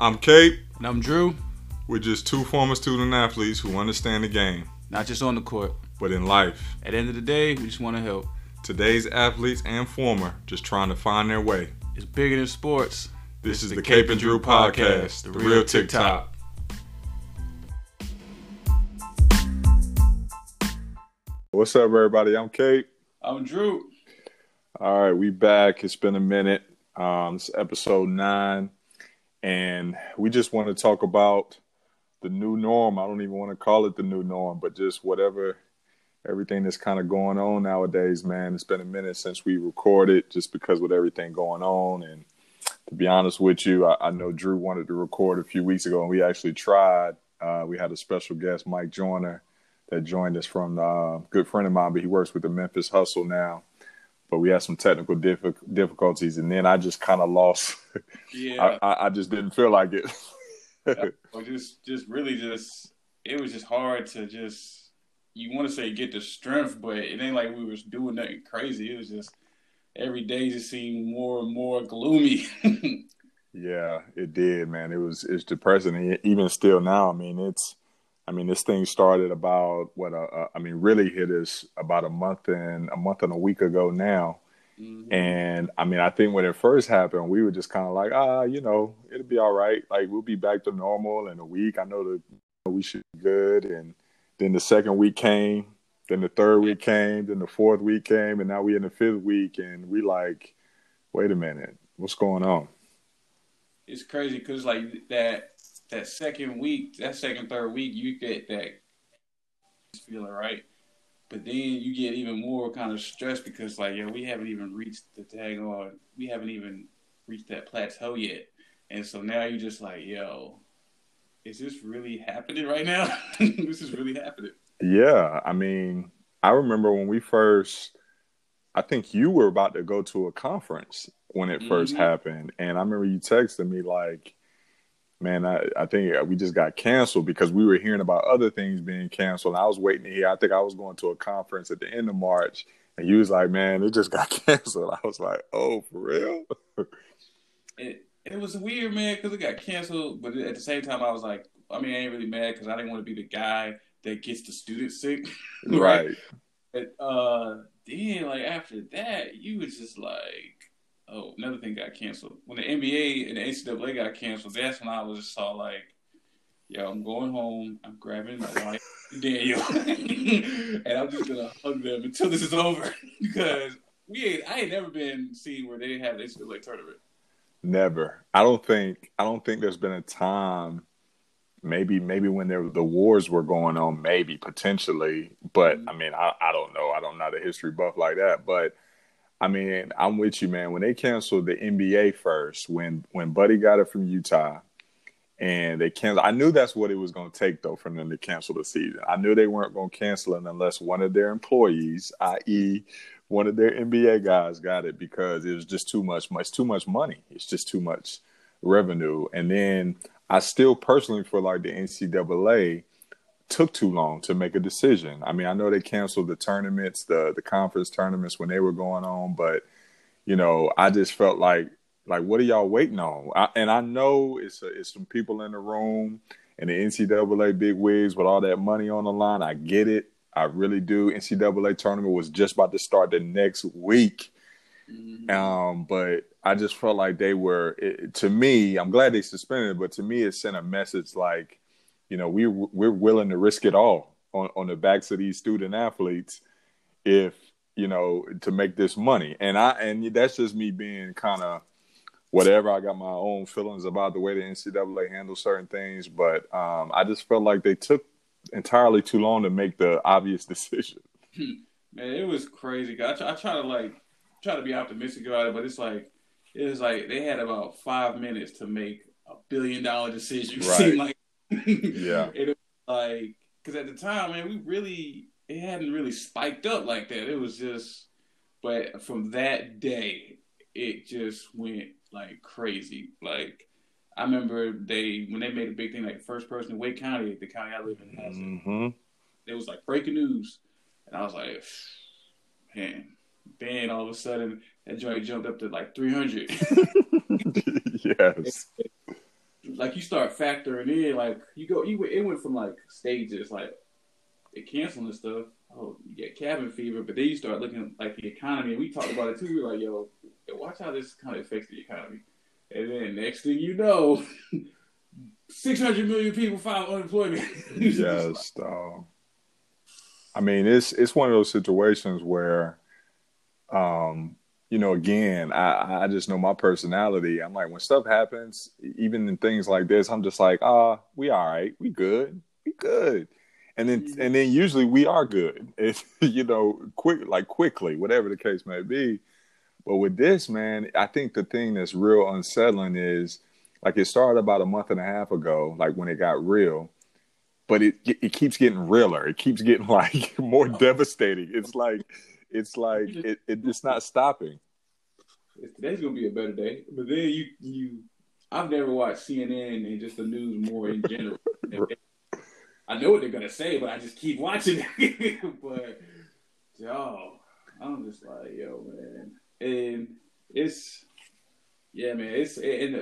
I'm Kate. And I'm Drew. We're just two former student athletes who understand the game. Not just on the court, but in life. At the end of the day, we just want to help. Today's athletes and former just trying to find their way. It's bigger than sports. This is the Cape and Drew podcast, the real TikTok. What's up, everybody? I'm Kate. I'm Drew. All right, we back. It's been a minute. It's episode 9. And we just want to talk about the new norm. I don't even want to call it the new norm, but just everything that's kind of going on nowadays, man. It's been a minute since we recorded just because with everything going on. And to be honest with you, I know Drew wanted to record a few weeks ago, and we actually tried. We had a special guest, Mike Joyner, that joined us from a good friend of mine, but he works with the Memphis Hustle now. But we had some technical difficulties, and then I just kind of lost. Yeah, I just didn't feel like it. It was just hard to just. You want to say get the strength, but it ain't like we was doing nothing crazy. It was just every day just seemed more and more gloomy. Yeah, it did, man. It's depressing, and even still now. This thing started about really hit us about a month and a week ago now. Mm-hmm. And I think when it first happened, we were just kind of like, it'll be all right. Like, we'll be back to normal in a week. I know we should be good. And then the second week came, then the third week came, then the fourth week came, and now we're in the fifth week, and we like, wait a minute, what's going on? It's crazy because like that second week, third week, you get that feeling, right? But then you get even more kind of stressed because, like, we haven't even reached we haven't even reached that plateau yet. And so now you're just like, is this really happening right now? This is really happening. Yeah. I remember when I think you were about to go to a conference when it first happened. And I remember you texted me like, man, I think we just got canceled because we were hearing about other things being canceled. And I was waiting to hear. I think I was going to a conference at the end of March, and you was like, man, it just got canceled. I was like, oh, for real? It was weird, man, because it got canceled. But at the same time, I was like, I ain't really mad because I didn't want to be the guy that gets the student sick. Right. But then, like, after that, you was just like, oh, another thing got canceled. When the NBA and the NCAA got canceled, that's when I was just all like, I'm going home. I'm grabbing my wife, Daniel, and I'm just going to hug them until this is over. Because I ain't never been seen where they have the NCAA tournament. Never. I don't think there's been a time, maybe when the wars were going on, maybe, potentially. But, I don't know. I'm not a history buff like that. But, I'm with you, man. When they canceled the NBA first, when Buddy got it from Utah, and they canceled, I knew that's what it was going to take, though, for them to cancel the season. I knew they weren't going to cancel it unless one of their employees, i.e., one of their NBA guys, got it because it was just too much money. It's just too much revenue. And then I still personally feel like the NCAA took too long to make a decision. I know they canceled the tournaments, the conference tournaments when they were going on, but I just felt like what are y'all waiting on? I know it's some people in the room and the NCAA big wigs with all that money on the line. I get it, I really do. NCAA tournament was just about to start the next week, but I just felt like they were. To me, I'm glad they suspended it, but to me, it sent a message like, we're willing to risk it all on the backs of these student athletes if, to make this money. And that's just me being kind of whatever. I got my own feelings about the way the NCAA handles certain things, but I just felt like they took entirely too long to make the obvious decision. Man, it was crazy. I try to be optimistic about it, but it was like they had about 5 minutes to make $1 billion decision. Right. Seemed like. Yeah. It was like, because at the time, man, it hadn't really spiked up like that. It was just, but from that day, it just went like crazy. Like, I remember when they made a big thing, like first person in Wake County, the county I live in, has it. It was like breaking news. And I was like, man, then all of a sudden, that joint jumped up to like 300. Yes. like you start factoring in, like it went from like stages, like they canceling stuff. Oh, you get cabin fever, but then you start looking at like the economy, and we talked about it too. We were like, yo, watch how this kind of affects the economy. And then next thing you know, 600 million people file unemployment. Yes, dog. I mean, it's one of those situations where, again, I just know my personality. I'm like, when stuff happens, even in things like this, I'm just like, we all right, we good, we good. And then usually we are good. It's, quickly, whatever the case may be. But with this, man, I think the thing that's real unsettling is like it started about a month and a half ago, like when it got real, but it keeps getting realer. It keeps getting like more devastating. It's not stopping. Today's gonna be a better day, but then I've never watched CNN and just the news more in general. I know what they're gonna say, but I just keep watching it. But yo, I'm just like, yo, man, and it's man, it's and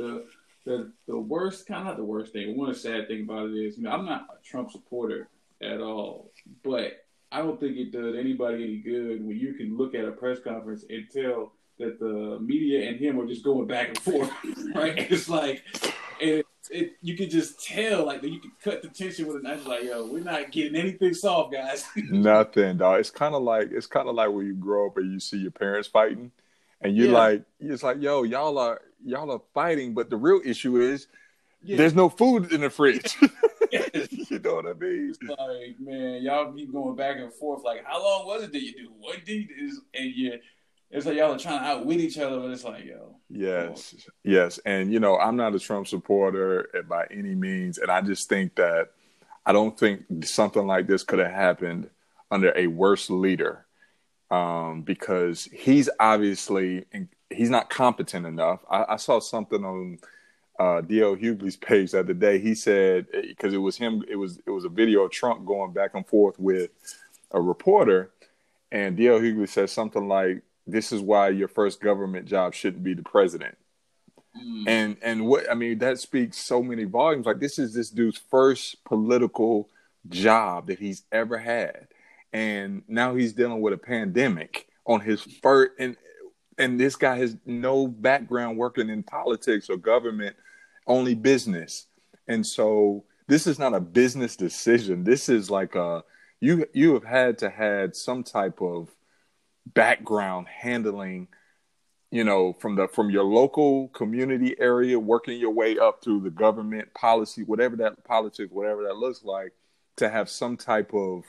the worst, kind of not the worst thing. One sad thing about it is, I'm not a Trump supporter at all, but I don't think it does anybody any good when you can look at a press conference and tell that the media and him are just going back and forth, right? It's like, you can just tell, like, you can cut the tension with a knife. Like, yo, we're not getting anything solved, guys. Nothing, dog. It's kind of like when you grow up and you see your parents fighting, and you're just like, yo, y'all are fighting, but the real issue is there's no food in the fridge. You know what I mean? It's like, man, y'all keep going back and forth. Like, how long was it that you do? What did you do? And it's like y'all are trying to outwit each other, but it's like, yo. Yes. And, I'm not a Trump supporter by any means. And I just think that I don't think something like this could have happened under a worse leader, because he's obviously he's not competent enough. I saw something on D.L. Hughley's page the other day. He said, because it was him, it was a video of Trump going back and forth with a reporter, and D.L. Hughley said something like, "This is why your first government job shouldn't be the president." And what I mean, that speaks so many volumes. Like, this is this dude's first political job that he's ever had, and now he's dealing with a pandemic on his first. And this guy has no background working in politics or government, only business. And so this is not a business decision. This is like you have had to had some type of background handling, from your local community area, working your way up through the government policy, whatever that looks like, to have some type of,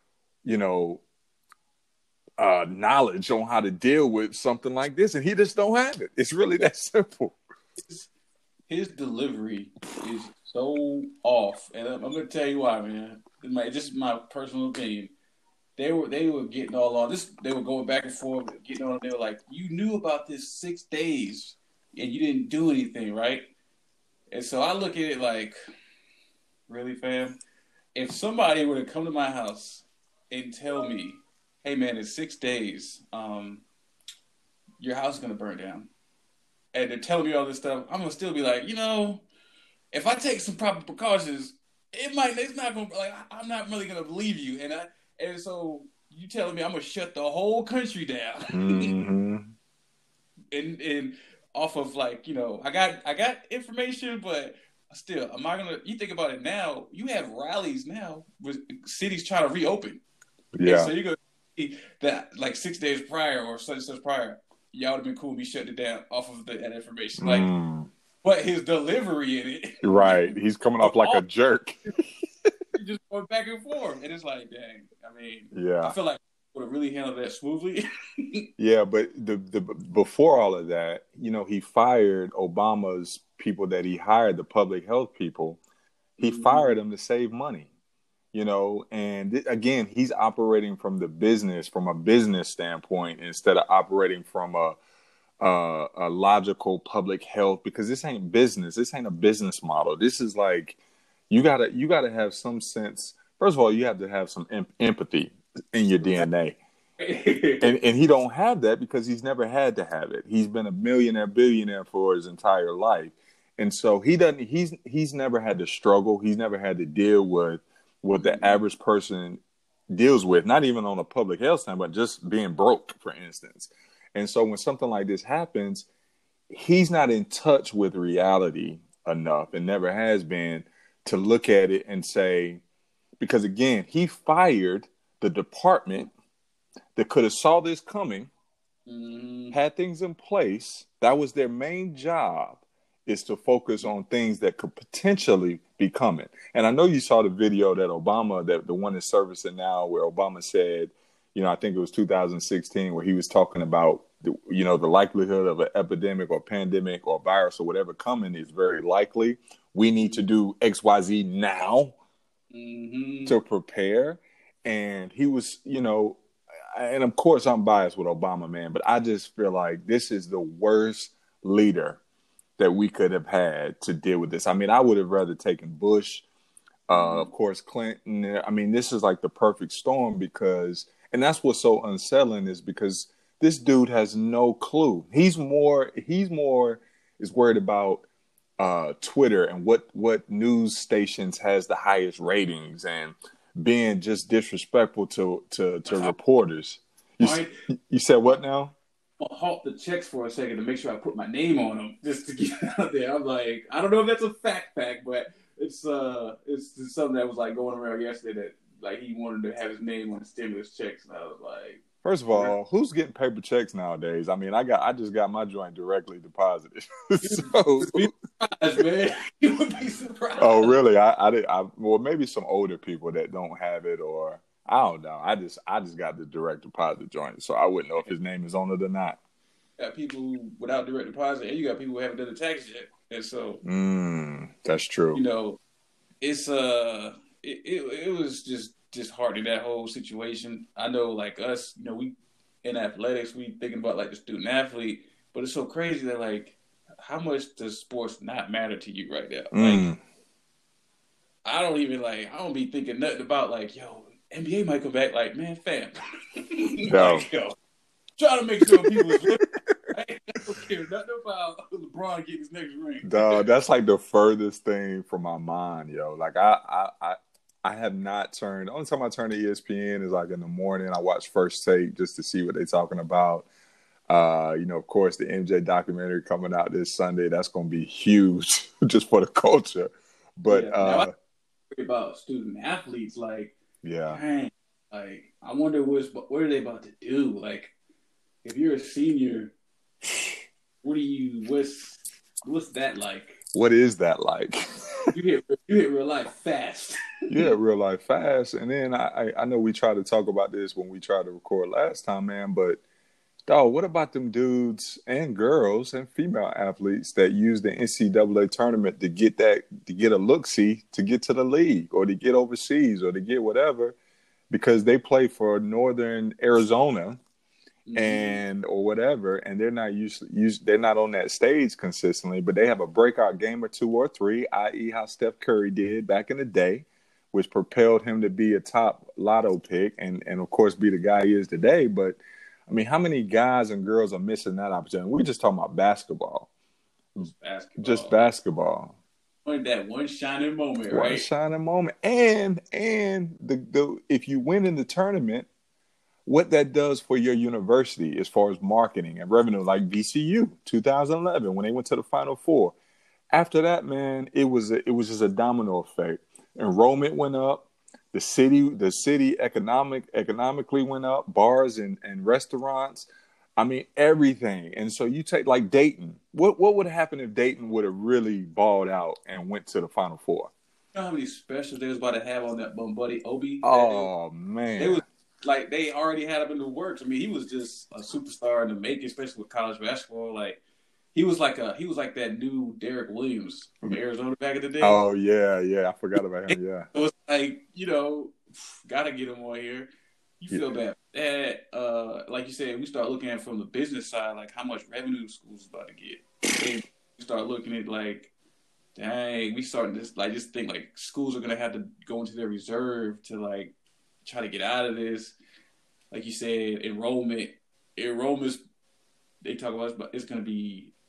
knowledge on how to deal with something like this, and he just don't have it. It's really that simple. His delivery is so off, and I'm going to tell you why, man. Just my personal opinion. They were getting all on this. They were going back and forth, getting on. They were like, "You knew about this 6 days, and you didn't do anything, right?" And so I look at it like, really, fam? If somebody were to come to my house and tell me, "Hey, man, in 6 days, your house is gonna burn down," and they're telling me all this stuff, I'm gonna still be like, if I take some proper precautions, it's not gonna, like, I'm not really gonna believe you, and so you telling me I'm gonna shut the whole country down, mm-hmm. and off of, like, I got information, but still, am I gonna? You think about it now. You have rallies now with cities trying to reopen. Yeah. And so you're gonna see that, like, 6 days prior or such and such prior, y'all would have been cool to be shutting it down off of that information. Like, but his delivery in it, right? He's coming off like a jerk. He just going back and forth, and it's like, dang. I mean, yeah, I feel like he would have really handled that smoothly. Yeah, but the before all of that, he fired Obama's people that he hired, the public health people. He fired them to save money, and again, he's operating from a business standpoint instead of operating from a logical public health, because this ain't business. This ain't a business model. This is like, you gotta have some sense. First of all, you have to have some empathy in your DNA. And he don't have that because he's never had to have it. He's been a millionaire, billionaire for his entire life. And so he doesn't. He's never had to struggle. He's never had to deal with what the average person deals with. Not even on a public health standpoint, but just being broke, for instance. And so when something like this happens, he's not in touch with reality enough, and never has been, to look at it and say, because again, he fired the department that could have saw this coming, had things in place. That was their main job, is to focus on things that could potentially be coming. And I know you saw the video that Obama, that the one that's servicing now, where Obama said, I think it was 2016, where he was talking about, the likelihood of an epidemic or pandemic or virus or whatever coming is very likely. We need to do XYZ now to prepare. And he was, and of course I'm biased with Obama, man, but I just feel like this is the worst leader that we could have had to deal with this. I mean, I would have rather taken Bush, of course, Clinton. I mean, this is like the perfect storm, because, and that's what's so unsettling, is because this dude has no clue. He's more is worried about Twitter and what news stations has the highest ratings, and being just disrespectful to reporters. You said what now? I'll halt the checks for a second to make sure I put my name on them, just to get out there. I'm like, I don't know if that's a fact, but it's something that was like going around yesterday, that like he wanted to have his name on the stimulus checks, and I was like, first of all, who's getting paper checks nowadays? I mean, I just got my joint directly deposited. So, you'd be surprised, man. You would be surprised. Oh, really? Well, maybe some older people that don't have it, or I don't know. I just got the direct deposit joint, so I wouldn't know if his name is on it or not. You got people who, without direct deposit, and you got people who haven't done the tax yet, and so that's true. It's it was just hard, that whole situation. I know, like us, we in athletics, we thinking about like the student athlete, but it's so crazy that like, how much does sports not matter to you right now? Like, I don't be thinking nothing about like, NBA might come back. Like, man, fam, try to make sure people is living. I don't care nothing about LeBron getting his next ring. Dog, that's like the furthest thing from my mind, yo. Like I have not turned. The only time I turn to ESPN is like in the morning. I watch First Take just to see what they're talking about. Of course, the MJ documentary coming out this Sunday. That's going to be huge just for the culture. But now I worry about student athletes. Like, dang, like I wonder what are they about to do? Like, if you're a senior, what's that like? What is that like? You hit real life fast. You hit real life fast. And then I know we tried to talk about this when we tried to record last time, man, but dog, what about them dudes and girls and female athletes that use the NCAA tournament to get a look-see to get to the league, or to get overseas, or to get whatever, because they play for Northern Arizona or whatever, and they're not they're not on that stage consistently, but they have a breakout game or two or three, i.e. how Steph Curry did back in the day, which propelled him to be a top lotto pick and of course be the guy he is today. But I mean, how many guys and girls are missing that opportunity? We're just talking about basketball. Just basketball. That one shining moment, right? One shining moment. And the if you win in the tournament, what that does for your university as far as marketing and revenue, like VCU 2011 when they went to the Final Four. After that, man, it was just a domino effect. Enrollment went up. The city economically went up. Bars and restaurants. I mean, everything. And so you take like Dayton. What would happen if Dayton would have really balled out and went to the Final Four? You know how many specials they was about to have on that bum buddy Obi? Oh, man. It was like they already had him in the works. I mean, he was just a superstar in the making, especially with college basketball. Like he was like that new Derek Williams from Arizona back in the day. Oh yeah, I forgot about him. Yeah, so it's like, gotta get him on here. You feel bad. And like you said, we start looking at it from the business side, like how much revenue schools is about to get. And we start looking at like, dang, we starting to like just think like schools are gonna have to go into their reserve to like try to get out of this. Like you said, enrollment. They talk about it's going to be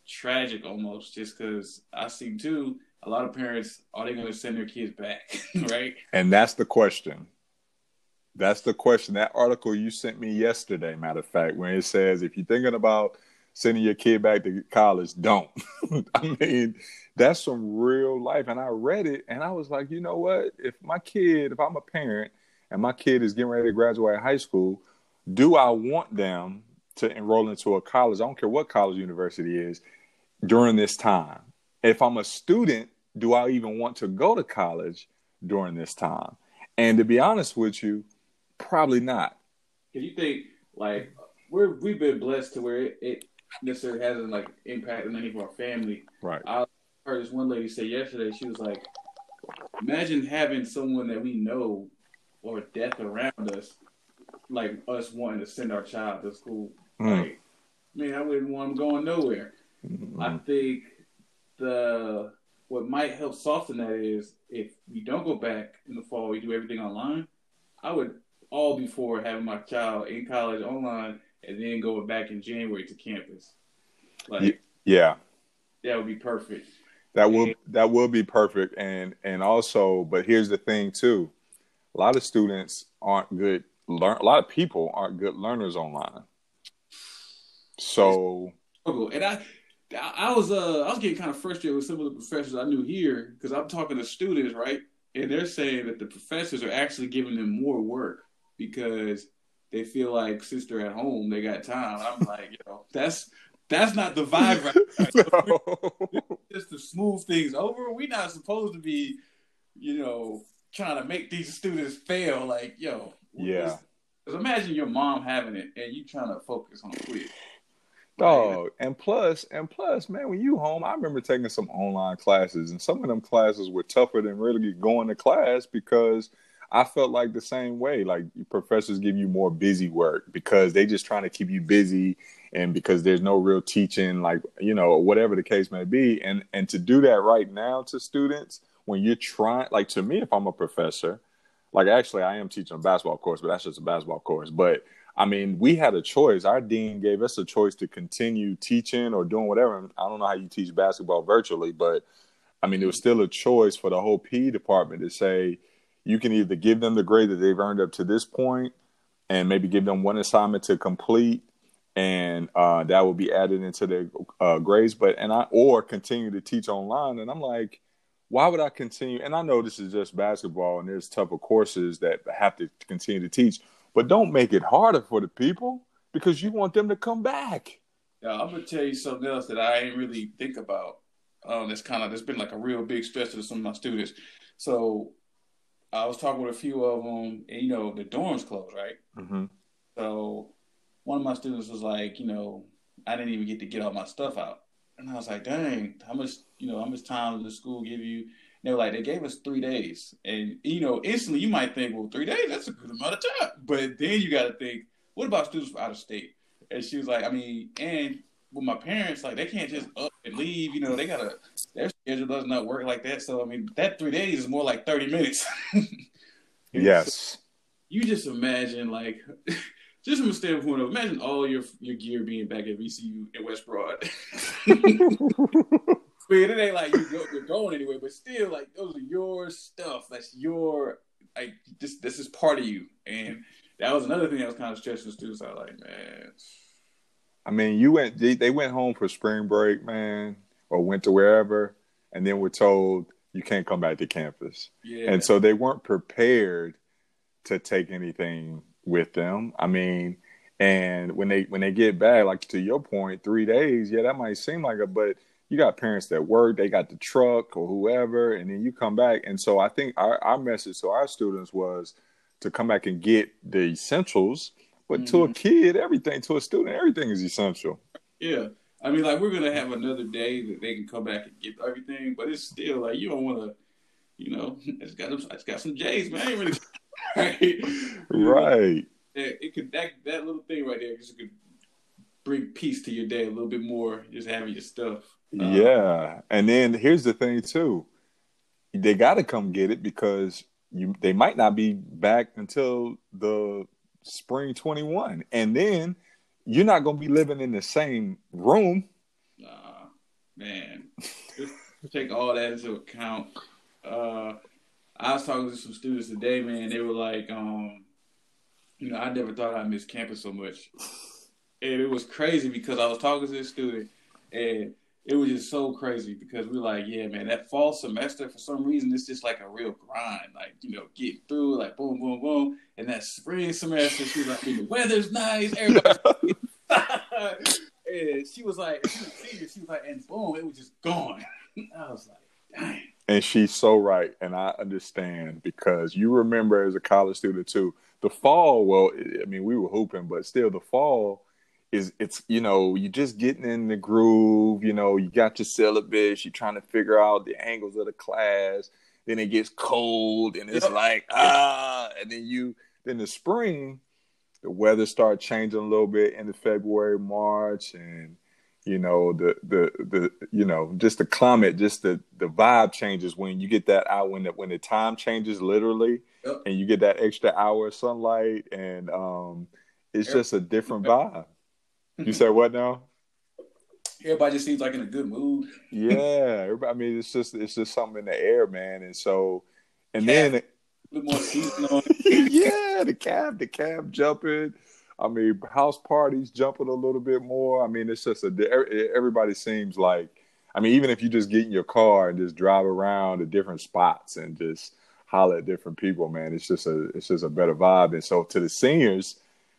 tragic almost, just because I see too a lot of parents are they going to send their kids back, right? And that's the question. That's the question. That article you sent me yesterday, matter of fact, when it says if you're thinking about sending your kid back to college, don't. I mean, that's some real life. And I read it and I was like, you know what? If I'm a parent and my kid is getting ready to graduate high school, do I want them to enroll into a college? I don't care what college university is during this time. If I'm a student, do I even want to go to college during this time? And to be honest with you, probably not. Because you think like we've been blessed to where it necessarily hasn't like impacted any of our family. Right. I heard this one lady say yesterday. She was like, "Imagine having someone that we know or death around us, like us wanting to send our child to school. Like, man, I wouldn't want them going nowhere." I think what might help soften that is if we don't go back in the fall, we do everything online. I would all be for having my child in college online and then going back in January to campus. Like, yeah, that would be perfect. That will be perfect. And also, but here's the thing too. A lot of students aren't good a lot of people aren't good learners online. So and I was getting kind of frustrated with some of the professors I knew here because I'm talking to students, right? And they're saying that the professors are actually giving them more work because they feel like since they're at home, they got time. I'm like, that's not the vibe right now. No. Just to smooth things over. We're not supposed to be, trying to make these students fail. Like, yeah. Because imagine your mom having it and you trying to focus on a quiz. Dog, and plus, man, when you home, I remember taking some online classes, and some of them classes were tougher than really going to class because I felt like the same way. Like professors give you more busy work because they just trying to keep you busy, and because there's no real teaching, like whatever the case may be, and to do that right now to students when you're trying, like to me, if I'm a professor, like actually I am teaching a basketball course, but that's just a basketball course, but. I mean, we had a choice. Our dean gave us a choice to continue teaching or doing whatever. I don't know how you teach basketball virtually, but I mean, there was still a choice for the whole PE department to say you can either give them the grade that they've earned up to this point and maybe give them one assignment to complete, and that will be added into their grades, or continue to teach online. And I'm like, why would I continue? And I know this is just basketball and there's tougher courses that have to continue to teach. But don't make it harder for the people because you want them to come back. Yeah, I'm gonna tell you something else that I ain't really think about. That's been like a real big stress to some of my students. So I was talking with a few of them, and the dorms closed, right? Mm-hmm. So one of my students was like, I didn't even get to get all my stuff out, and I was like, dang, how much time does the school give you? They were like, they gave us 3 days. And, instantly you might think, well, 3 days, that's a good amount of time. But then you got to think, what about students from out of state? And she was like, and with my parents, like, they can't just up and leave. They got to, their schedule does not work like that. So, that 3 days is more like 30 minutes. Yes. So you just imagine, like, just from a standpoint of, imagine all your gear being back at VCU in West Broad. But it ain't like you're going anywhere, but still, like, those are your stuff. That's your, like, this is part of you. And that was another thing that was kind of stressful to students. I was like, man. They went home for spring break, man, or went to wherever, and then were told you can't come back to campus. Yeah. And so they weren't prepared to take anything with them. And when they get back, like to your point, 3 days, yeah, that might seem like but you got parents that work, they got the truck or whoever, and then you come back. And so I think our message to our students was to come back and get the essentials. But to a kid, to a student, everything is essential. Yeah. Like, we're going to have another day that they can come back and get everything, but it's still like, you don't want to, it's got some J's, man. I ain't really, right. It could, that little thing right there just could bring peace to your day a little bit more, just having your stuff. Yeah. And then here's the thing too. They got to come get it because they might not be back until the spring 21. And then you're not going to be living in the same room. man, just take all that into account. I was talking to some students today, man. They were like, I never thought I'd miss campus so much. And it was crazy because I was talking to this student and it was just so crazy because we were like, yeah, man, that fall semester, for some reason, it's just like a real grind. Like, getting through, like, boom, boom, boom. And that spring semester, she was like, the weather's nice, everybody's and she was like, and boom, it was just gone. I was like, dang. And she's so right. And I understand because you remember as a college student too, the fall, well, I mean, we were hooping, but still the fall it's you just getting in the groove, you got your syllabus, you're trying to figure out the angles of the class. Then it gets cold and it's like, and then the spring, the weather starts changing a little bit into February, March, and just the climate, just the vibe changes when you get that out, when the time changes literally, and you get that extra hour of sunlight, and it's just a different vibe. You said what now? Everybody just seems like in a good mood. Yeah, everybody. I mean, it's just something in the air, man. And so, and Calf, then a little more season on. yeah, the cab jumping. I mean, house parties jumping a little bit more. I mean, it's just everybody seems like, I mean, even if you just get in your car and just drive around to different spots and just holler at different people, man, it's just a better vibe. And so to the seniors,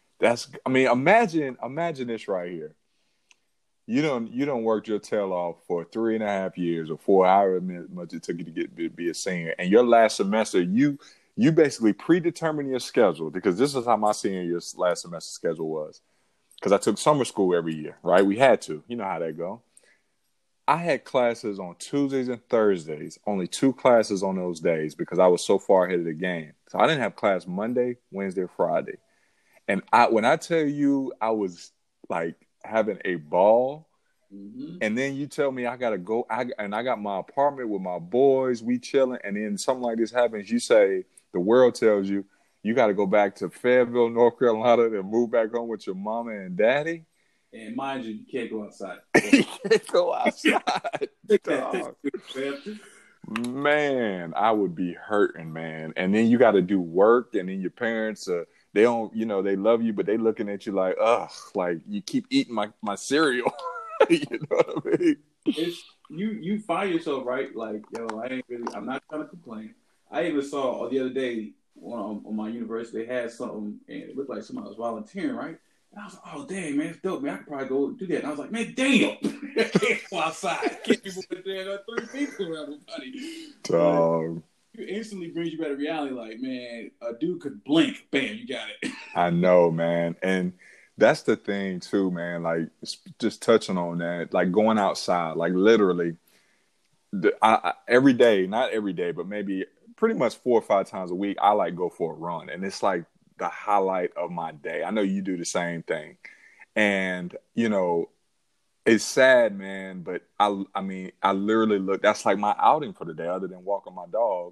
imagine this right here. You don't work your tail off for 3.5 years or 4 hours much it took you to be a senior. And your last semester, you basically predetermine your schedule, because this is how my senior year's last semester schedule was. Because I took summer school every year, right? We had to. You know how that go. I had classes on Tuesdays and Thursdays, only 2 classes on those days because I was so far ahead of the game. So I didn't have class Monday, Wednesday, or Friday. And when I tell you I was like having a ball, and then you tell me I gotta go, I got my apartment with my boys, we chilling, and then something like this happens, you say the world tells you got to go back to Fayetteville, North Carolina, and move back home with your mama and daddy. And mind you can't go outside. You can't go outside. Man, I would be hurting, man. And then you got to do work, and then your parents they don't, they love you, but they looking at you like, ugh, like you keep eating my cereal. You know what I mean? It's you find yourself right, like, yo, I'm not trying to complain. I even saw the other day on my university, they had something, and it looked like somebody was volunteering, right? And I was like, oh, dang, man, it's dope, man. I could probably go do that. And I was like, man, damn. I can't go outside. Can't be moving there. Got 3 people around nobody. Dog. It instantly brings you back to reality. Like, man, a dude could blink. Bam, you got it. I know, man. And that's the thing, too, man. Like, just touching on that, like going outside, like literally every day, not every day, but maybe pretty much 4 or 5 times a week, I like go for a run. And it's like the highlight of my day. I know you do the same thing. And, it's sad, man, but I mean, I literally look, that's like my outing for the day other than walking my dog.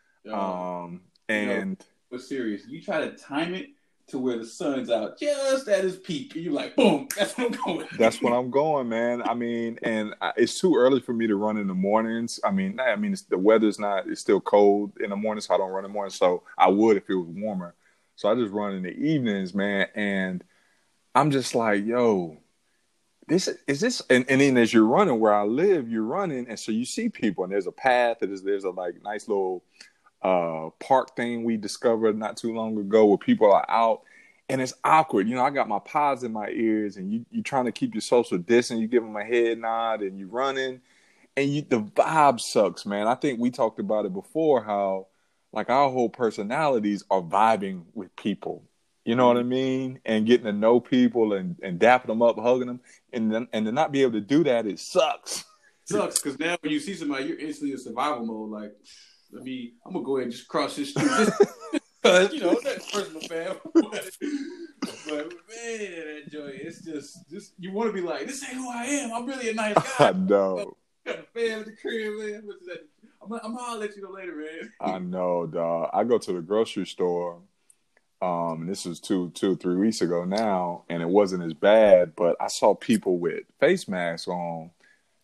But serious, you try to time it to where the sun's out just at its peak, and you're like, boom, that's what I'm going. That's when I'm going, man. I mean, and it's too early for me to run in the mornings. I mean, the weather's it's still cold in the morning, so I don't run in the morning. So I would if it was warmer. So I just run in the evenings, man. And I'm just like, yo, and then as you're running where I live, you're running, and so you see people, and there's a path, there's a like nice little park thing we discovered not too long ago where people are out, and it's awkward. I got my pods in my ears, and you trying to keep your social distance. You give them a head nod, and you running, and the vibe sucks, man. I think we talked about it before, how like our whole personalities are vibing with people. You know what I mean? And getting to know people and dapping them up, hugging them, and to not be able to do that, it sucks. Sucks, because now when you see somebody, you're instantly in survival mode. Like, I'm gonna go ahead and just cross this street, because that's personal, fam. But man, that joy, it's just you want to be like, this ain't who I am. I'm really a nice guy. I know. Got a fan at the crib, man. I'm gonna let you know later, man. I know, dog. I go to the grocery store. This was 2 or 3 weeks ago now, and it wasn't as bad, but I saw people with face masks on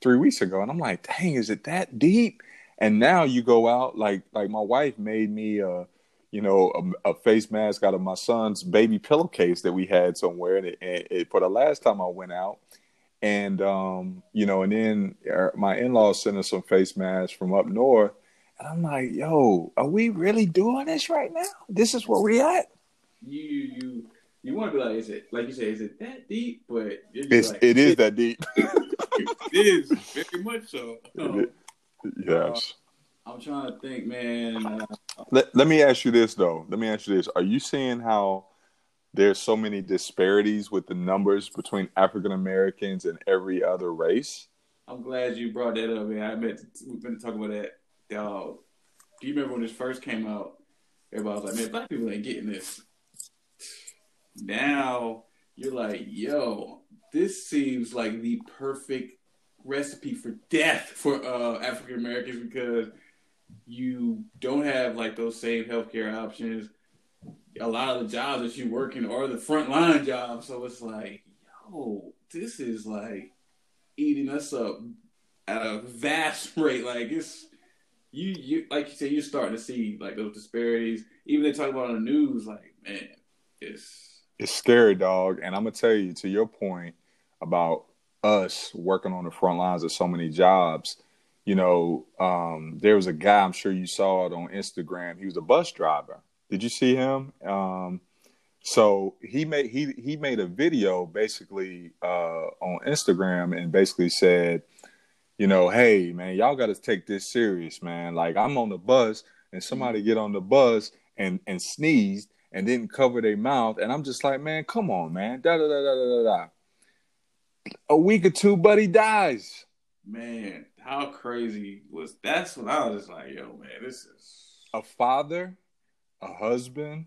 3 weeks ago, and I'm like, dang, is it that deep? And now you go out, like my wife made me a face mask out of my son's baby pillowcase that we had somewhere, and for the last time I went out, and and then my in-laws sent us some face masks from up north, and I'm like, yo, are we really doing this right now? This is where we at? You want to be like, is it, like you say, is it that deep? But it is that deep. It is very much so. Yes. I'm trying to think, man. Let me ask you this, though. Are you seeing how there's so many disparities with the numbers between African Americans and every other race? I'm glad you brought that up, man. We've been talking about that. Do you remember when this first came out? Everybody was like, man, black people ain't getting this. Now you're like, yo, this seems like the perfect recipe for death for African Americans, because you don't have like those same healthcare options. A lot of the jobs that you work in are the frontline jobs, so it's like, yo, this is like eating us up at a vast rate. Like it's you like you said, you're starting to see like those disparities. Even they talk about on the news, like, man, it's scary, dog. And I'm gonna tell you, to your point about us working on the front lines of so many jobs, there was a guy, I'm sure you saw it on Instagram. He was a bus driver. Did you see him? So he made a video basically on Instagram and basically said, hey man, y'all got to take this serious, man. Like, I'm on the bus and somebody get on the bus and sneezed and didn't cover their mouth, and I'm just like, man, come on, man. Da da da da da da. A week or two, buddy dies. Man, how crazy was that's when I was just like, yo, man, this is a father, a husband,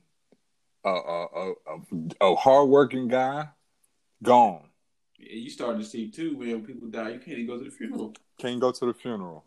a hardworking guy, gone. Yeah, you starting to see too, man, when people die, you can't even go to the funeral. Can't go to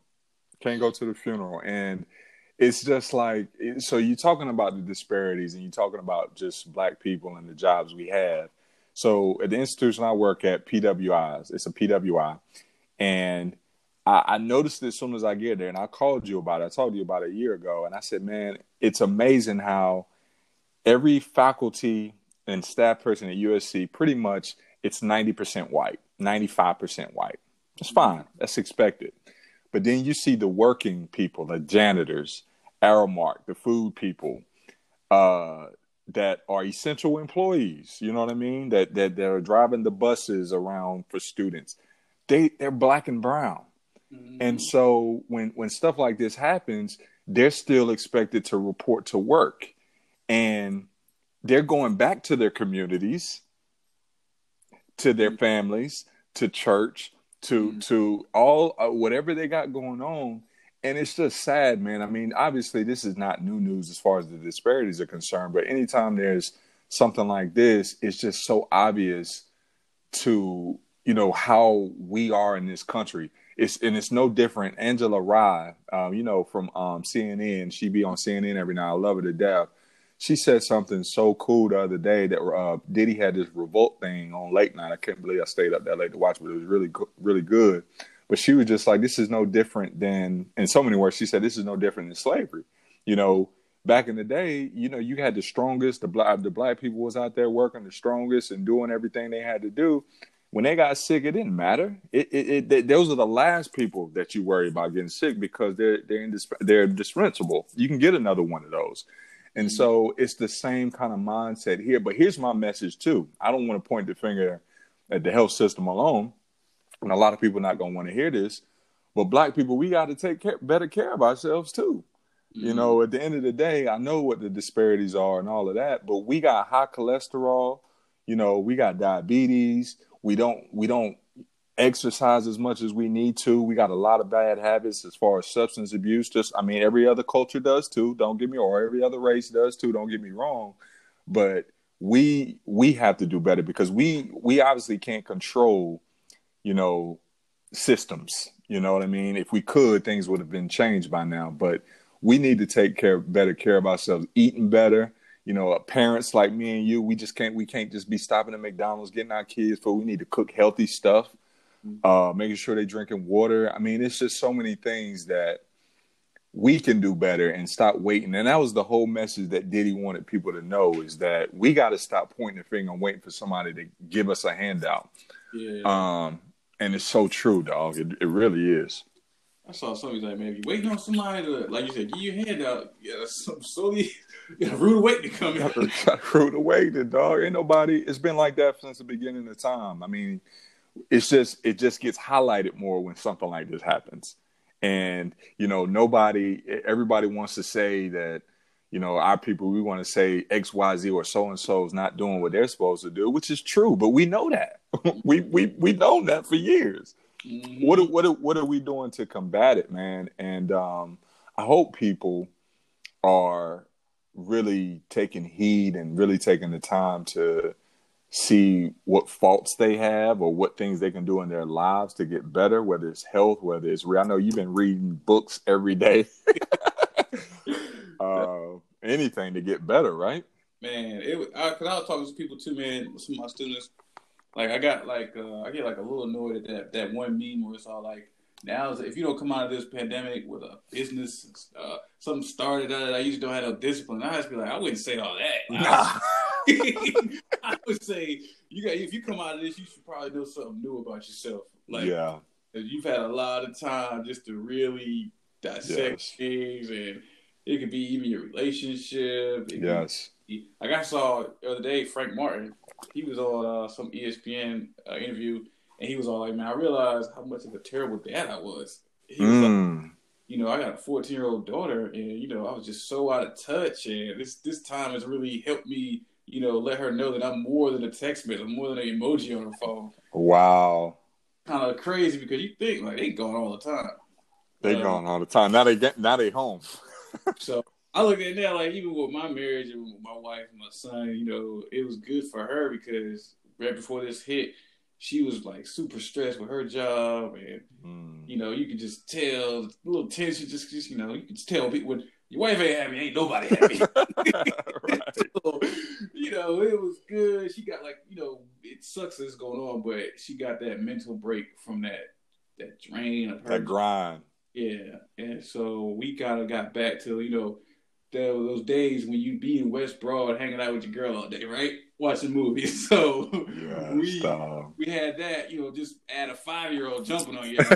the funeral. And it's just like, so you're talking about the disparities and you're talking about just black people and the jobs we have. So at the institution I work at, PWIs, it's a PWI. And I noticed it as soon as I get there, and I called you about it. I told you about it a year ago. And I said, man, it's amazing how every faculty and staff person at USC, pretty much it's 90% white, 95% white. It's fine. That's expected. But then you see the working people, the janitors, Aramark, the food people, that are essential employees. You know what I mean? That are driving the buses around for students. They're black and brown. Mm-hmm. And so when stuff like this happens, they're still expected to report to work. And they're going back to their communities, to their families, to church, to all whatever they got going on. And it's just sad, man. I mean, obviously, this is not new news as far as the disparities are concerned. But anytime there's something like this, it's just so obvious to, how we are in this country. It's no different. Angela Rye, from CNN, she be on CNN every night. I love her to death. She said something so cool the other day that Diddy had this Revolt thing on late night. I can't believe I stayed up that late to watch, but it was really, really good. But she was just like, this is no different than, in so many words, she said, this is no different than slavery. Back in the day, you had the strongest, the black people was out there working the strongest and doing everything they had to do. When they got sick, it didn't matter. Those are the last people that you worry about getting sick because they're indispensable. You can get another one of those. And so it's the same kind of mindset here. But here's my message, too. I don't want to point the finger at the health system alone. And a lot of people are not going to want to hear this. But black people, we got to take better care of ourselves, too. Mm-hmm. At the end of the day, I know what the disparities are and all of that. But we got high cholesterol. We got diabetes. We don't exercise as much as we need to. We got a lot of bad habits as far as substance abuse. Every other culture does too. Don't get me wrong. Or every other race does too. Don't get me wrong. But we have to do better because we obviously can't control, systems. You know what I mean? If we could, things would have been changed by now. But we need to take better care of ourselves, eating better. Parents like me and you, we can't just be stopping at McDonald's, getting our kids food. We need to cook healthy stuff. making sure they're drinking water. I mean, it's just so many things that we can do better and stop waiting. And that was the whole message that Diddy wanted people to know, is that we got to stop pointing the finger and waiting for somebody to give us a handout. Yeah. And it's so true, dog. It really is. I saw something like, man, if you waiting on somebody to, like you said, give you a handout, slowly, you got a rude awakening coming. Got a rude awakening, dog. Ain't nobody. It's been like that since the beginning of time. I mean, it just gets highlighted more when something like this happens. And, everybody wants to say that, our people, we want to say XYZ or so-and-so is not doing what they're supposed to do, which is true. But we know that. We've known that for years. Mm-hmm. What are we doing to combat it, man? And I hope people are really taking heed and really taking the time to see what faults they have or what things they can do in their lives to get better, whether it's health, whether it's I know you've been reading books every day. Anything to get better, right? Man, because I was talking to people too, man, some of my students. Like I get like a little annoyed at that one meme where it's all like, now if you don't come out of this pandemic with a business, something started that I usually don't have no discipline, I just be like, I wouldn't say all that. I would say if you come out of this, you should probably know something new about yourself. Like, yeah, you've had a lot of time just to really dissect things, and it could be even your relationship. Like I saw the other day, Frank Martin, he was on some ESPN interview, and he was all like, man, I realized how much of a terrible dad I was. He was like, I got a 14-year-old daughter, and, I was just so out of touch, and this time has really helped me, let her know that I'm more than a text message, I'm more than an emoji on her phone. Wow. Kind of crazy, because you think, like, they gone all the time. They gone all the time. Now they home. So I look at it now, like, even with my marriage and with my wife and my son, it was good for her, because right before this hit, she was like super stressed with her job, and you could just tell a little tension. Just you could just tell people when your wife ain't happy, ain't nobody happy. So, it was good. She got it sucks that it's going on, but she got that mental break from that drain of her, that grind. Yeah, and so we kind of got back to those days when you be in West Broad hanging out with your girl all day, right? Watching movies. So we had that, just add a 5-year-old jumping on you.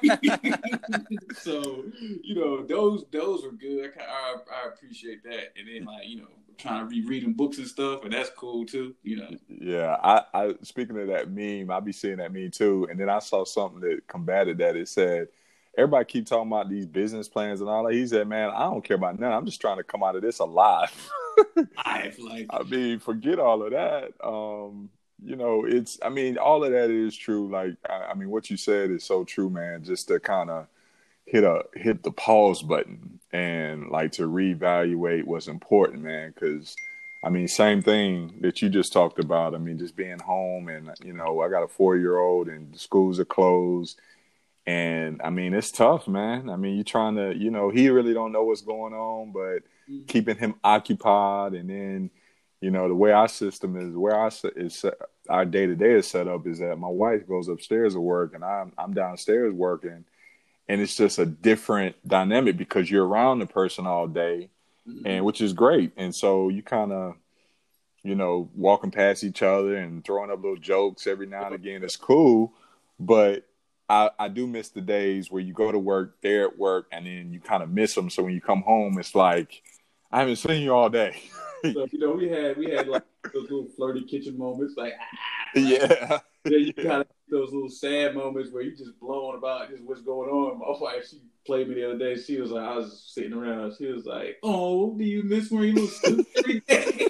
So, those were good. I appreciate that. And then trying to be reading books and stuff, and that's cool too, Yeah, I speaking of that meme, I be seeing that meme too. And then I saw something that combated that. It said, everybody keep talking about these business plans and all that. He said, man, I don't care about none. I'm just trying to come out of this alive. I mean, forget all of that. All of that is true. Like, I mean, what you said is so true, man. Just to kind of hit the pause button and like to reevaluate what's important, man. Because, I mean, same thing that you just talked about. I mean, just being home and, I got a 4-year-old and the schools are closed. And I mean, it's tough, man. I mean, you're trying to, he really don't know what's going on, but keeping him occupied. And then, the way our system is, our day to day is set up is that my wife goes upstairs to work and I'm downstairs working, and it's just a different dynamic because you're around the person all day, and which is great. And so you kind of, walking past each other and throwing up little jokes every now and again. It's cool, but I do miss the days where you go to work, they're at work, and then you kind of miss them. So when you come home, it's like, I haven't seen you all day. So, we had like those little flirty kitchen moments, like, yeah. Then you kind of those little sad moments where you just blowing about just what's going on. My wife, she played me the other day. She was like, I was sitting around. She was like, oh, do you miss when you little stupid every day?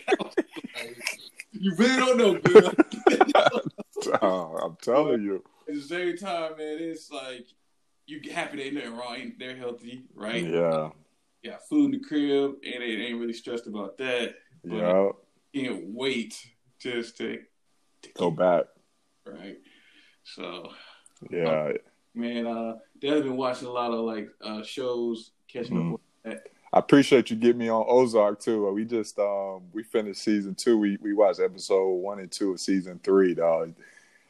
You really don't know, girl. I'm telling you. At the same time, man, it's like you happy they nothing wrong. They're healthy, right? Yeah. Got food in the crib, and they ain't really stressed about that. Yeah. Can't wait just to go back. Right. So. Yeah. Man, Dad's been watching a lot of like shows, catching up with that. I appreciate you getting me on Ozark too. We just we finished season 2. We watched episode 1 and 2 of season 3, dog.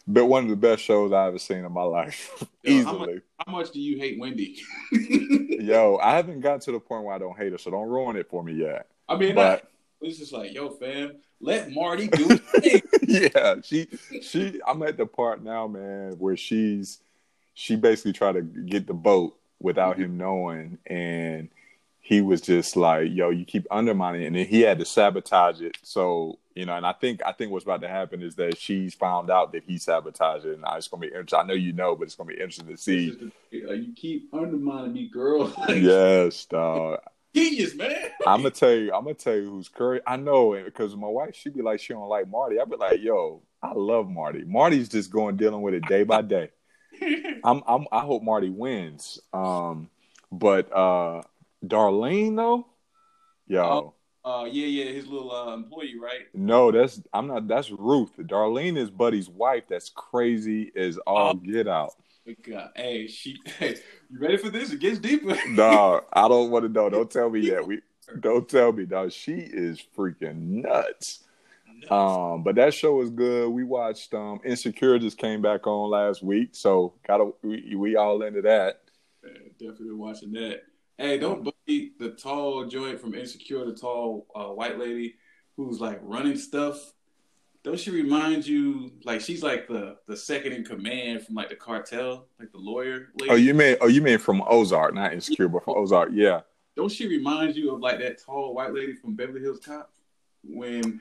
but one of the best shows I ever seen in my life, Yo, easily. how much do you hate Wendy? Yo, I haven't gotten to the point where I don't hate her, so don't ruin it for me yet. I mean, But it's just like, yo, fam, let Marty do his thing. yeah, I'm at the part now, man, where she basically tried to get the boat without him knowing, and he was just like, yo, you keep undermining it, and then he had to sabotage it. So, and I think what's about to happen is that she's found out that he sabotaged it, and it's gonna be interesting. I know you know, but it's gonna be interesting to see. You keep undermining me, girl. Like, yes, dog. Genius, man. I'm gonna tell you who's courage. I know, because my wife, she'd be like, she don't like Marty. I'd be like, yo, I love Marty. Marty's just dealing with it day by day. I hope Marty wins. But Darlene though, yo. Yeah, his little employee, right? No, that's Ruth. Darlene is Buddy's wife. That's crazy as all get out. God. Hey, you ready for this? It gets deeper. No, I don't want to know. Don't tell me yet. Don't tell me, dog. She is freaking nuts. But that show is good. We watched Insecure just came back on last week, so we all into that. Yeah, definitely watching that. Hey, don't Buddy, the tall joint from Insecure, the tall white lady who's like running stuff. Don't she remind you, like, she's like the second in command from like the cartel, like the lawyer lady? You mean from Ozark, not Insecure, but from Ozark, yeah. Don't she remind you of like that tall white lady from Beverly Hills Cop? When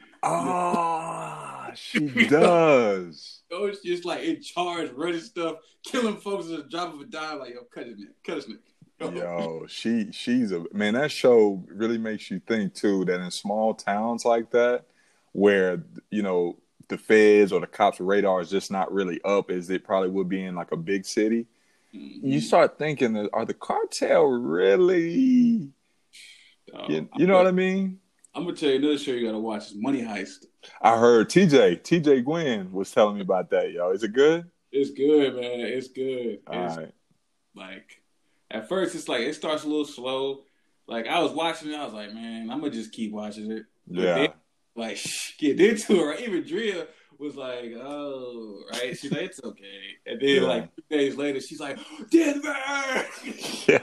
she does. Oh, it's just like in charge, running stuff, killing folks at the drop of a dime. Like, yo, cut his neck. Yo, she's a man. That show really makes you think too that in small towns like that, where the feds or the cops' radar is just not really up as it probably would be in like a big city. Mm-hmm. You start thinking, are the cartel really? You know what I mean? I'm gonna tell you another show you gotta watch is Money Heist. I heard TJ Gwynn was telling me about that. Yo, is it good? It's good, man. It's good. All right. Like, at first, it's like it starts a little slow. Like, I was watching it, I was like, man, I'm gonna just keep watching it. But then, like, get into it. Right? Even Drea was like, oh, right. She's like, it's okay. And then, like, 2 days later, she's like, Denver. Yeah.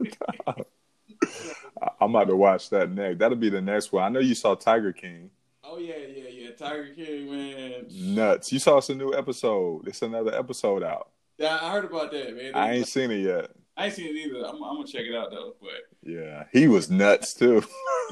I'm about to watch that next. That'll be the next one. I know you saw Tiger King. Oh, yeah. Tiger King, man. Nuts. You saw some new episode. It's another episode out. Yeah, I heard about that, man. I ain't seen it yet. I ain't seen it either. I'm going to check it out, though. But yeah, he was nuts, too.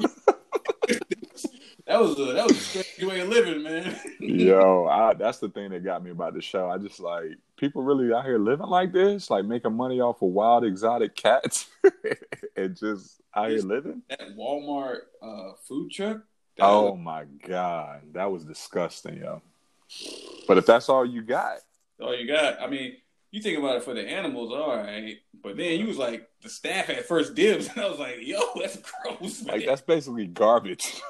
That was a strange way of living, man. Yo, that's the thing that got me about the show. I just like, people really out here living like this, like making money off of wild exotic cats and just out here living. That Walmart food truck. Oh my God, that was disgusting, yo. But if that's all you got, I mean, you think about it for the animals, all right. But then you was like, the staff had first dibs, and I was like, yo, that's gross, man. Like, that's basically garbage.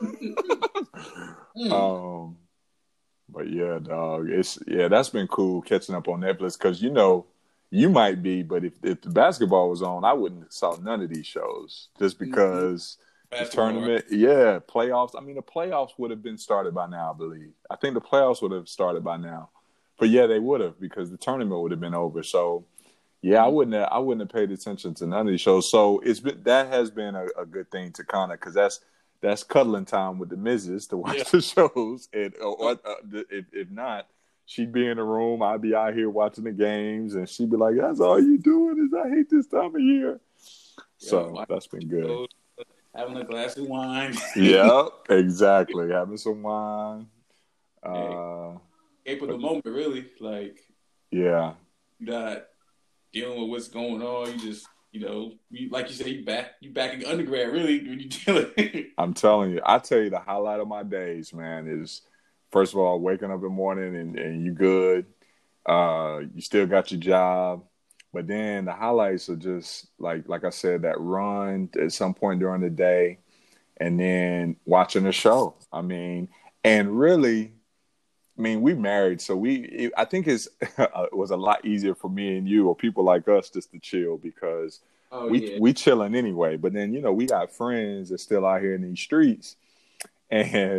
But yeah, dog, that's been cool catching up on Netflix because you might be, but if the basketball was on, I wouldn't have saw none of these shows just because the tournament, playoffs. I mean, the playoffs would have been started by now, I believe. I think the playoffs would have started by now. But yeah, they would have because the tournament would have been over. So yeah, I wouldn't have paid attention to none of these shows. So that has been a good thing to kind of, because that's cuddling time with the missus to watch the shows. And if not, she'd be in the room, I'd be out here watching the games, and she'd be like, "That's all you doing is I hate this time of year." So that's been good. Having a glass of wine. Yep, exactly. Having some wine. Escape of the moment, really. Like, yeah, you're not dealing with what's going on. You just, like you said, you back in undergrad, really, when you dealing. I'm telling you, I tell you, the highlight of my days, man, is first of all waking up in the morning and you good. You still got your job, but then the highlights are just like I said, that run at some point during the day, and then watching the show. I mean, and really. I mean, we married, so I think it was a lot easier for me and you or people like us just to chill because we chilling anyway. But then, we got friends that's still out here in these streets, and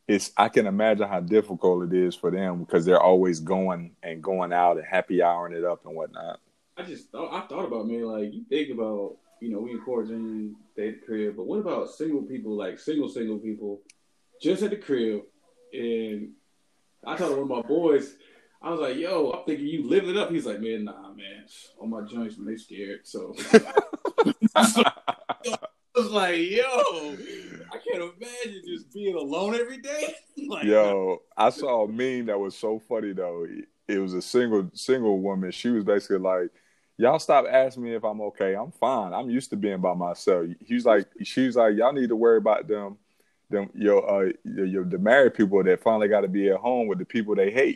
I can imagine how difficult it is for them because they're always going out and happy houring it up and whatnot. I thought about, man, like you think about, we in quarantine, they at the crib, but what about single people, like single people, just at the crib? And I told one of my boys, I was like, yo, I'm thinking you living it up. He's like, man, nah, man, all my joints, man, they scared. So I was like, yo, I can't imagine just being alone every day. Like, yo, I saw a meme that was so funny though. It was a single woman. She was basically like, y'all stop asking me if I'm okay. I'm fine. I'm used to being by myself. She's like, y'all need to worry about the married people that finally got to be at home with the people they hate.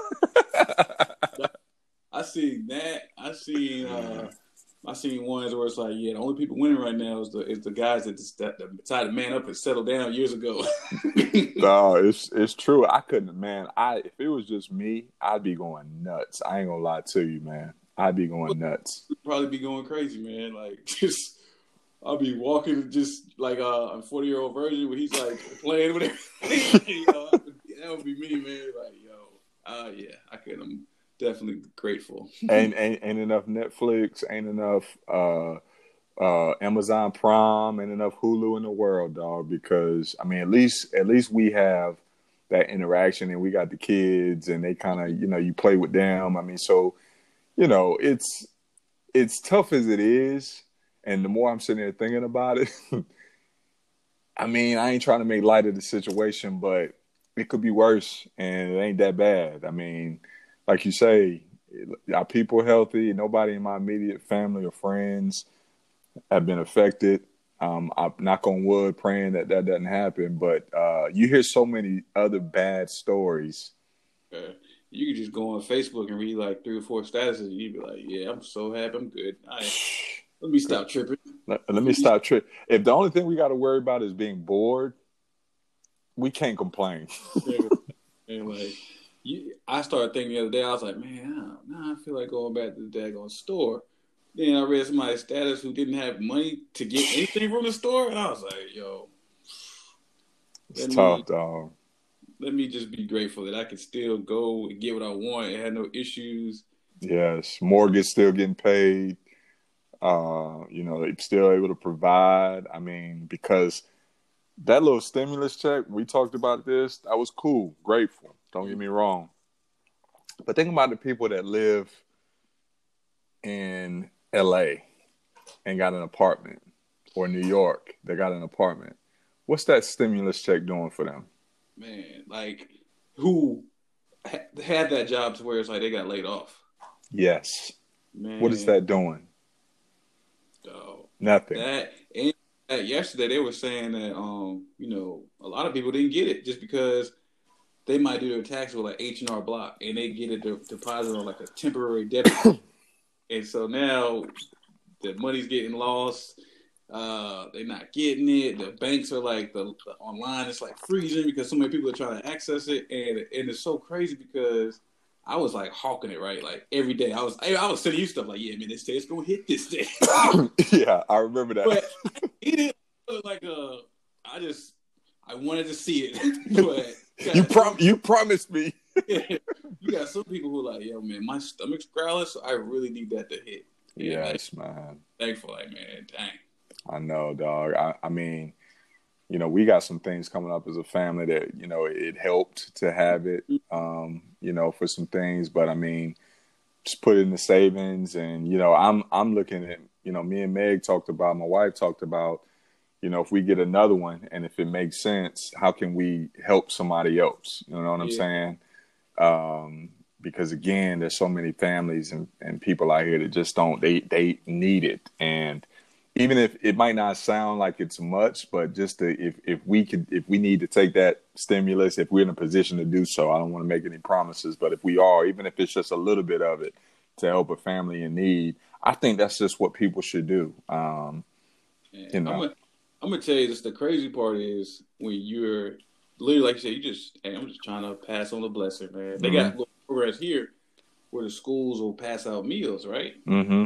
I seen that. I seen ones where it's like, yeah, the only people winning right now is the guys that decided to man up and settle down years ago. No, it's true. I couldn't, man. If it was just me, I'd be going nuts. I ain't gonna lie to you, man. I'd be going nuts. Probably be going crazy, man. Like just. I'll be walking just like a 40-year-old version where he's like playing with everything. That would be me, man. Like, yeah, I could. I'm definitely grateful. ain't enough Netflix, ain't enough Amazon Prime, ain't enough Hulu in the world, dog. Because I mean, at least we have that interaction, and we got the kids, and they kind of you play with them. I mean, so it's tough as it is. And the more I'm sitting there thinking about it, I mean, I ain't trying to make light of the situation, but it could be worse, and it ain't that bad. I mean, like you say, are people healthy? Nobody in my immediate family or friends have been affected. I'm knock on wood, praying that doesn't happen. But you hear so many other bad stories. You could just go on Facebook and read like 3 or 4 statuses, and you'd be like, "Yeah, I'm so happy, I'm good." Let me stop tripping. Let me stop tripping. If the only thing we got to worry about is being bored, we can't complain. And like, I started thinking the other day, I was like, man, I feel like going back to the daggone store. Then I read somebody's status who didn't have money to get anything from the store, and I was like, yo, it's tough, dog. Let me just be grateful that I can still go and get what I want and have no issues. Yes, mortgage still getting paid. They're still able to provide. I mean, because that little stimulus check, we talked about this, that was cool, grateful. Don't get me wrong. But think about the people that live in LA and got an apartment, or New York, they got an apartment. What's that stimulus check doing for them? Man, like, who had that job to where it's like they got laid off? Yes. Man. What is that doing? Nothing. Yesterday they were saying that a lot of people didn't get it just because they might do their taxes with like H&R Block and they get it deposited on like a temporary debit. And so now the money's getting lost. They're not getting it. The banks are like the online is like freezing because so many people are trying to access it, and it's so crazy because I was like hawking it, right? Like every day I was sending you stuff like, yeah, man, this day it's gonna hit this day. Yeah, I remember that. But it is like I wanted to see it, but you promised me. You got some people who are like, yo, man, my stomach's growling, so I really need that to hit. Yes, man. Thankful, like, man, dang. I know, dog. I mean, we got some things coming up as a family that, it helped to have it, for some things. But I mean, just put it in the savings. And, I'm looking at, me and Meg my wife talked about, if we get another one and if it makes sense, how can we help somebody else? You know what I'm saying? Because again, there's so many families and people out here that just they need it. And even if it might not sound like it's much, but just if we need to take that stimulus, if we're in a position to do so, I don't want to make any promises, but if we are, even if it's just a little bit of it to help a family in need, I think that's just what people should do. I'm gonna tell you this. The crazy part is when you're literally, like you said, I'm just trying to pass on the blessing, man. They got little programs here where the schools will pass out meals, right? Mm-hmm.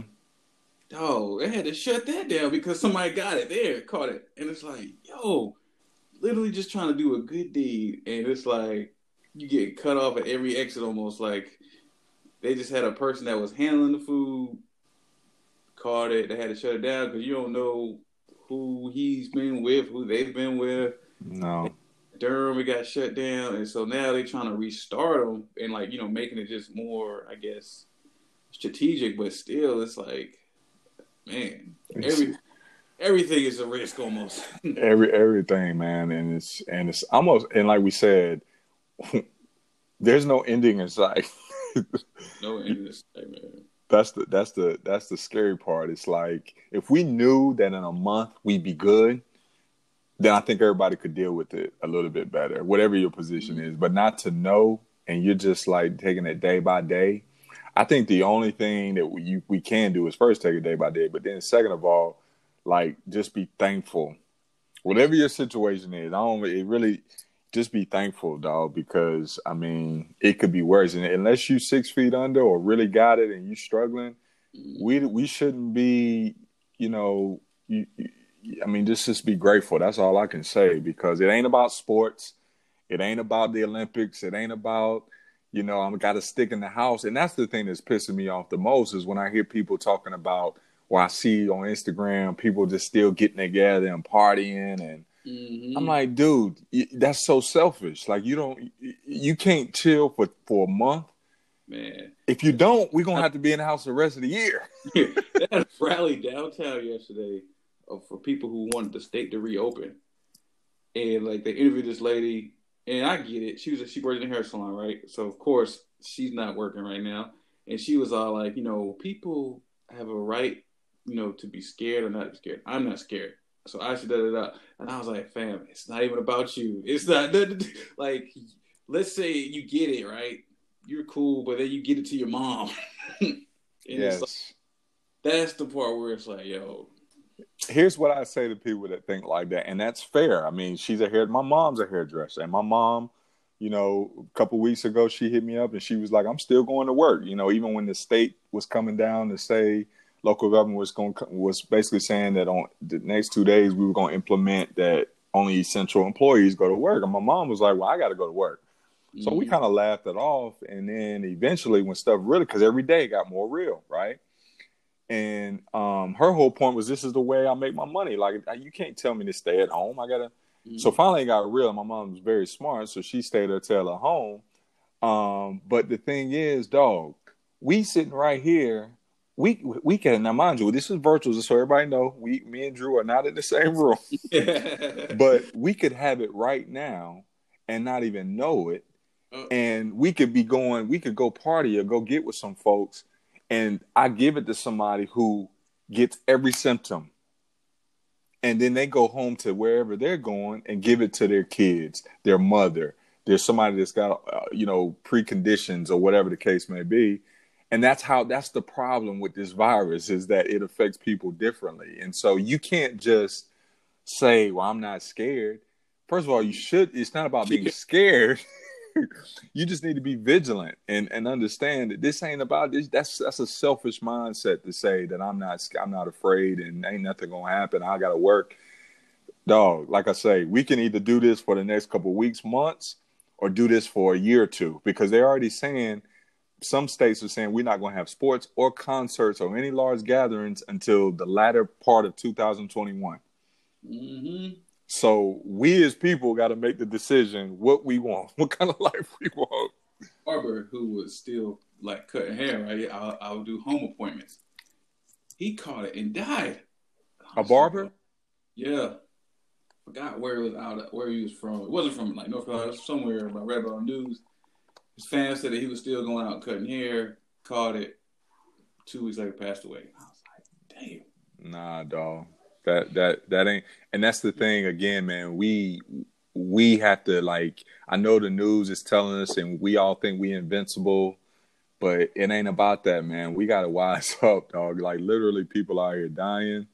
Oh, they had to shut that down because somebody caught it, and it's like, yo, literally just trying to do a good deed, and it's like you get cut off at every exit almost. Like they just had a person that was handling the food, caught it. They had to shut it down because you don't know who he's been with, who they've been with. No. Durham, it got shut down, and so now they're trying to restart them and like making it just more, I guess, strategic. But still, it's like, man, everything is a risk almost. Everything, man, and it's almost, and like we said, there's no ending in sight. No ending in sight, man. That's the scary part. It's like if we knew that in a month we'd be good, then I think everybody could deal with it a little bit better, whatever your position is. But not to know, and you're just like taking it day by day. I think the only thing that we can do is first take it day by day, but then second of all, like just be thankful, whatever your situation is. It really just be thankful, dog, because I mean it could be worse. And unless you 6 feet under or really got it and you struggling, we shouldn't be, I mean, just be grateful. That's all I can say, because it ain't about sports. It ain't about the Olympics. It ain't about, I'm got to stick in the house. And that's the thing that's pissing me off the most is when I hear people talking about, or I see on Instagram, people just still getting together and partying. And I'm like, dude, that's so selfish. Like, you can't chill for a month. Man. If you don't, we're going to have to be in the house the rest of the year. They had a rally downtown yesterday for people who wanted the state to reopen. And like they interviewed this lady, and I get it. She worked in a hair salon, right? So of course she's not working right now. And she was all like, people have a right, to be scared or not scared. I'm not scared. So I should da. And I was like, fam, it's not even about you. It's not like, let's say you get it, right? You're cool, but then you get it to your mom. And yes. It's like, that's the part where it's like, yo. Here's what I say to people that think like that, and that's fair. I mean, my mom's a hairdresser, and my mom, a couple weeks ago, she hit me up and she was like, "I'm still going to work." Even when the state was coming down to say local government was basically saying that on the next 2 days we were going to implement that only essential employees go to work, and my mom was like, "Well, I got to go to work." So we kind of laughed it off, and then eventually, when stuff really, because every day it got more real, right? And her whole point was, this is the way I make my money. Like, you can't tell me to stay at home. I gotta. So finally it got real. My mom was very smart, so she stayed her tail at home. But the thing is, dog, we sitting right here. We can, now mind you, this is virtual, so everybody know me and Drew are not in the same room. But we could have it right now and not even know it. And we could go party or go get with some folks. And I give it to somebody who gets every symptom. And then they go home to wherever they're going and give it to their kids, their mother. There's somebody that's got, preconditions or whatever the case may be. And that's the problem with this virus, is that it affects people differently. And so you can't just say, well, I'm not scared. First of all, it's not about being scared. You just need to be vigilant and understand that this ain't about this. That's a selfish mindset to say that I'm not afraid and ain't nothing gonna happen. I gotta work, dog. Like I say, we can either do this for the next couple of weeks, months, or do this for a year or two, because they're already saying, some states are saying we're not gonna have sports or concerts or any large gatherings until the latter part of 2021. So we as people got to make the decision what we want, what kind of life we want. Barber, who was still like cutting hair, right? I'll do home appointments. He caught it and died. A barber? Yeah. Forgot where he was from. It wasn't from like North Carolina, somewhere. But I read about the news. His fans said that he was still going out cutting hair. Caught it. 2 weeks later, passed away. I was like, damn. Nah, dog. That ain't, and that's the thing again, man. We have to, like, I know the news is telling us and we all think we invincible, but it ain't about that, man. We gotta wise up, dog. Like, literally people out here dying,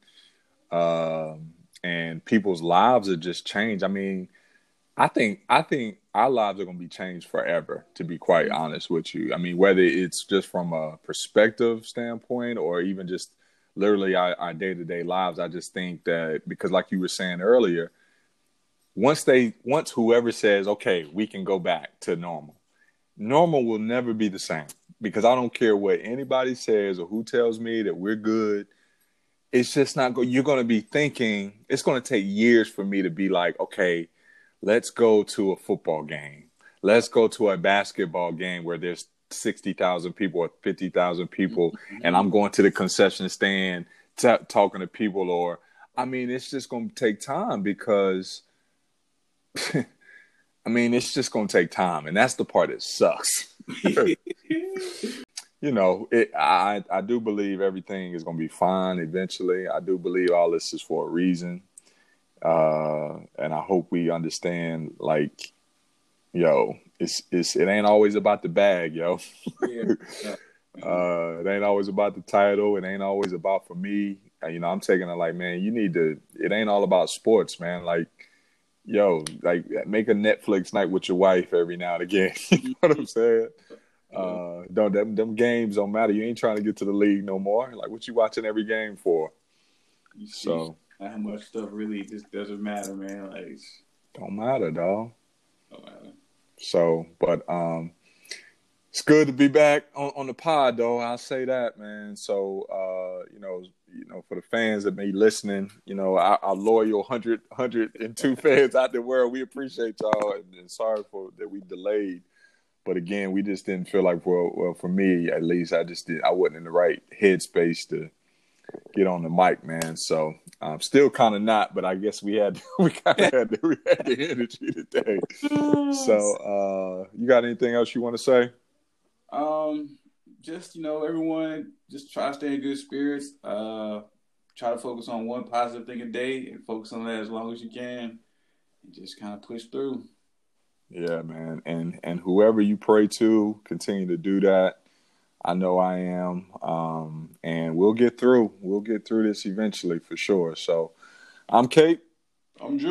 and people's lives are just changed. I mean, I think our lives are gonna be changed forever, to be quite honest with you. I mean, whether it's just from a perspective standpoint or even just literally our day-to-day lives, I just think that, because like you were saying earlier, once whoever says, okay, we can go back to normal, normal will never be the same, because I don't care what anybody says or who tells me that we're good. It's just not go. You're going to be thinking it's going to take years for me to be like, okay, let's go to a football game. Let's go to a basketball game where there's 60,000 people or 50,000 people, and I'm going to the concession stand talking to people. Or, I mean, it's just going to take time because, I mean, it's just going to take time, and that's the part that sucks. You know, I do believe everything is going to be fine eventually. I do believe all this is for a reason. And I hope we understand, like, yo, it ain't always about the bag, yo. Yeah. It ain't always about the title. It ain't always about, for me, you know, I'm taking it like, man, it ain't all about sports, man. Like, yo, like, make a Netflix night with your wife every now and again. You know what I'm saying? Don't them games don't matter. You ain't trying to get to the league no more. Like, what you watching every game for? So how much stuff really just doesn't matter, man. Like, don't matter, dog. Don't matter. So, but it's good to be back on the pod, though. I'll say that, man. So, you know, for the fans that be listening, you know, our loyal 102 fans out there, world, we appreciate y'all, and sorry that we delayed. But again, we just didn't feel like, well, for me at least, I wasn't in the right headspace to get on the mic, man. So still kind of not, but I guess we had the energy today. So you got anything else you want to say? Just, you know, everyone just try to stay in good spirits. Try to focus on one positive thing a day and focus on that as long as you can, and just kind of push through. Yeah, man. And whoever you pray to, continue to do that. I know I am. And we'll get through. We'll get through this eventually for sure. So I'm Kate. I'm Drew.